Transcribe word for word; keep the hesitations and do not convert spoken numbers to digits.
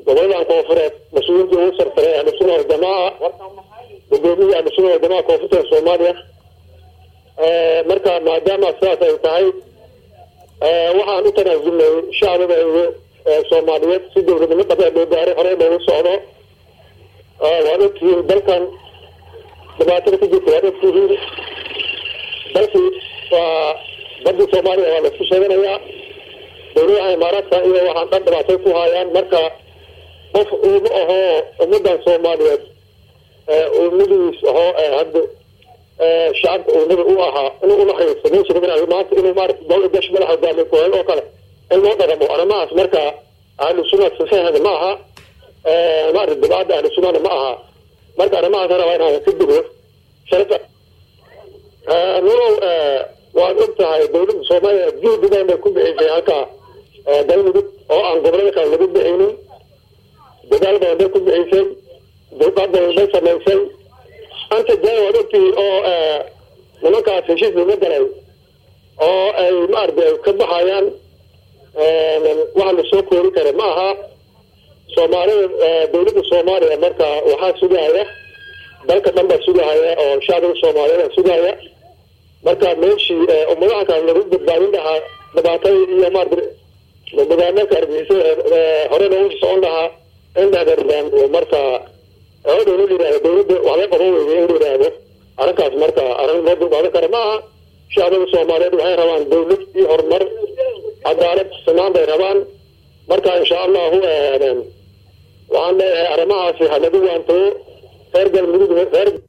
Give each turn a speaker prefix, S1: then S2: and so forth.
S1: gobolada koonfureed mas'uuliyiinta ugu sarreeya ahlu sunna wal jamaa gudoomiyaha ahlu sunna wal jamaa koonfurta Soomaaliya ee marka maadaama saas ay tahay ee waxaan u tanaasulnay shacabka Soomaaliyeed si dowladnimo qabay loo gaaray hore loo socdo ee wadadkii dalkan dhibaatada ku jirta wadadkii balse waa badda Soomaaliya waa la isku sheeganayaa dowladaha imaaraadka iyo waxaan dhan dhibaato ku hayaan marka qof uu ahoo ummadda Soomaaliyeed ee ummaddiis ahoo hadda ee shacabka uu nabi u ahaa inuu la xiriirsan jiray maanta inuu maartay dowladda shaqada hoggaamiye ku helo kale in loo dhaqmo arrimahaas marka ahlu sunna saxeexda ma aha ee maartay dibadda ahlu sunna ma aha marka arrimahaas ana waa inaan ka digo sharaf ee noo ee waa ogtahay dowladda Soomaaliya gudiga inay ku bixisay halka dawladda oo aan gobolada kale lagu bixinin dadaal badan ku bixisay dowladda ay sameysay anta jawaabtii oo ee nimankaas heshiis lagu galay oo ay maartay ka baxayaan ee waxa la soo koori karo ma aha Soomaaliya dowladda Soomaaliya marka waxa sugaya dalka dhanba sugaya oo shacabka Soomaaliyeed sugaya marka meeshii ummadaha kale lagu badbaadin lahaa dhibaatada iyo maartay dadaalka argagixisay hore loogu socon lahaa in la gargaaro marka oo dowladda dowladda waxa qaban weeyeen inuu yiraahdo arrinkaas marka arrin loo doodan karo ma aha shacabka Soomaaliyeed waxay rabaan dowlad iyo horumar cadaalad sanaan bay rabaan marka insha Allah waxaan leeyahay arrimahaas ha lagu waanto reer galmudug reer